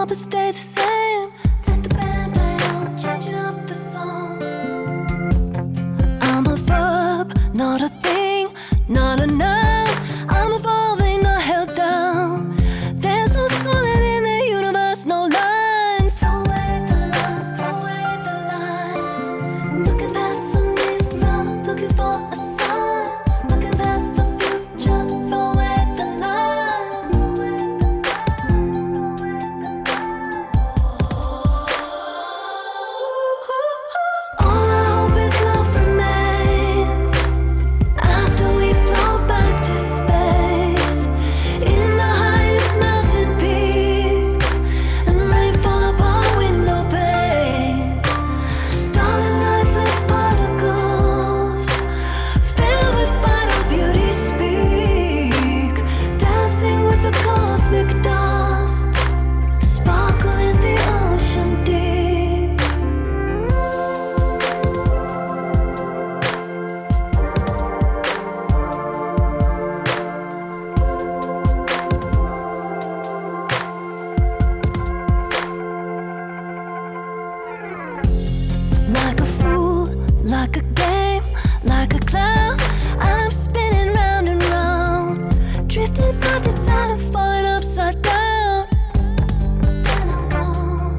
small but stay the same. Let the band play on, changing up the song. I'm a verb, not a thing, not a noun. I'm evolving, not held down. There's no solid in the universe, no lines. Throw away the lines, throw away the lines. Looking past the mirror, looking for a sign. Looking past the future, throw away the lines. All I hope is love remains after we float back to space. In the highest mountain peaks and rain fall upon window panes. Darling, lifeless particles filled with vital beauty speak. Dancing with the cosmic dust, sparkle in the ocean deep. Like a fool, like a game, like a clown, I'm spinning round and round, drifting side to side and falling upside down. When I'm gone,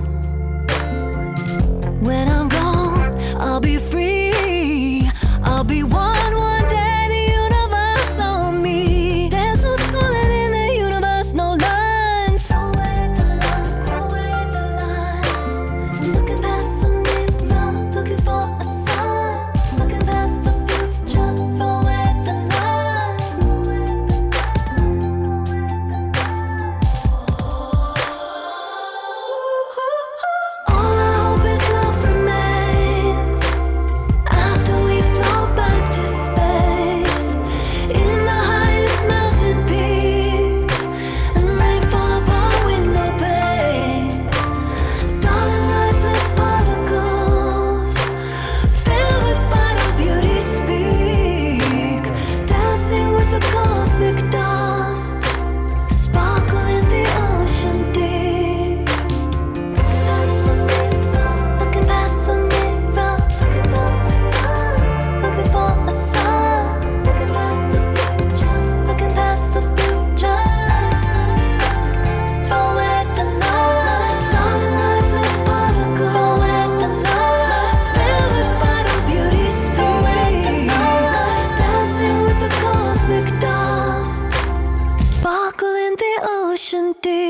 when I'm gone, I'll be free. I'll be one day, the universe on me. There's no solid in the universe, no lines. Throw away the lines, throw away the lines. Looking past the mirror, looking for a sign. Looking past the future, throw away the lines. All I hope is love remains after we float back to space. In the highest mountain peaks and rain fall upon window panes. Darling, lifeless particles filled with vital beauty speak. Dancing with the cosmic dust, sparkle in the ocean deep. Looking past the mirror, looking for a sign. Looking for a sign. Looking past the future, looking past the future. Throw away the line, darling, lifeless particles. Throw away the line, filled with vital beauty speak. Throw away the line, dancing with the cosmic dust, sparkle in the ocean deep.